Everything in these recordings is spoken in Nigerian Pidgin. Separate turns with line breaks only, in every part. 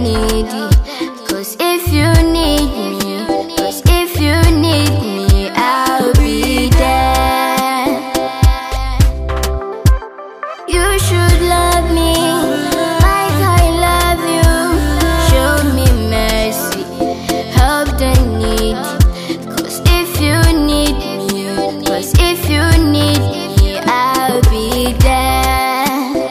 need you. Cause if you need me, I'll be there. You should love me like I love you. Show me mercy, help the needy. Cause if you need me, I'll be there.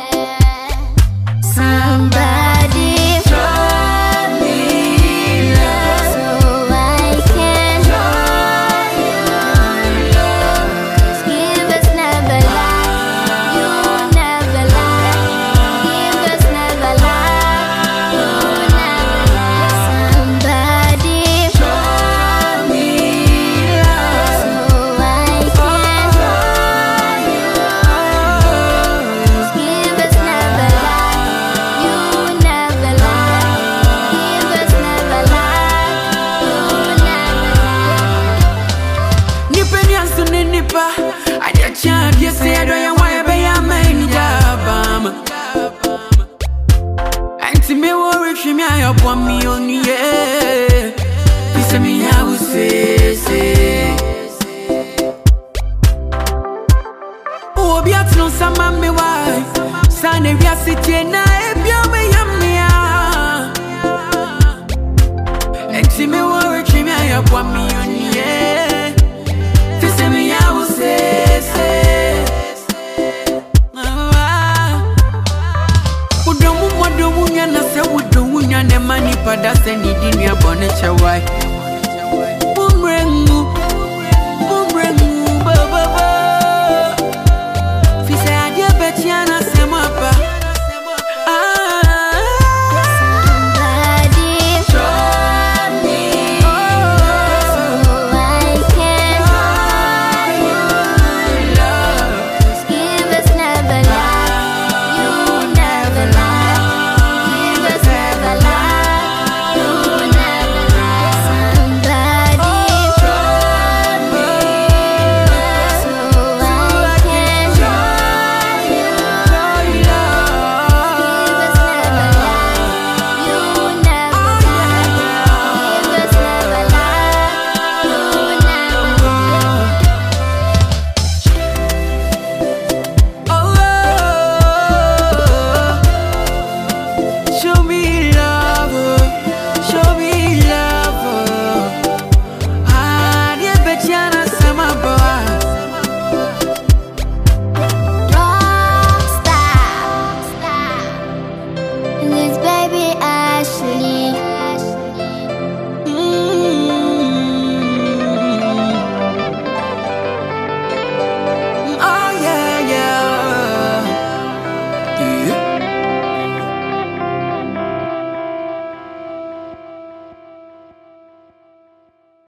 Somebody show me love so I can show you love. Cause givers never lie, you never lie. Givers never lie, you never lie. Somebody show me love so I can show you love. Cause givers never lie, you never lie. Givers never lie, you never lie.
Nipa ni asuni nipa, aja changi sedo ya waya beya maini jabama. Anti me worry shimi ayopwa mioni ye. Pise mi ya usese. Obi atno sama me wai, sane vya siti na ebya me yamia. Anti me worry shimi ayopwa mioni ye. Pise mi ya usese. Udomu nya na se udomu nya ne mani pada se ni dini abone chawai.